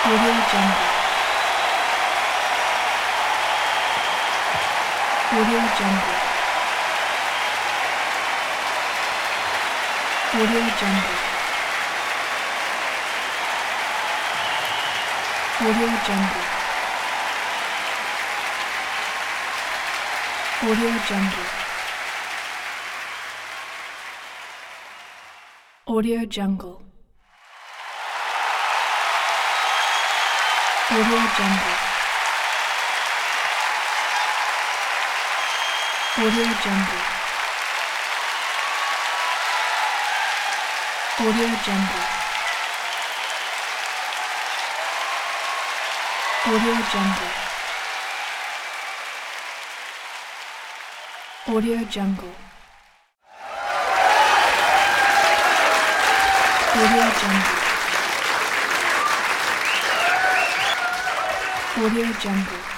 Audio Jungle. Audio Jungle. Audio Jungle. Audio Jungle. Audio Jungle. Audio Jungle. Audio Jungle. Audio Jungle. Audio Jungle. Audio Jungle. Audio Jungle. Audio Jungle. Audio Jungle.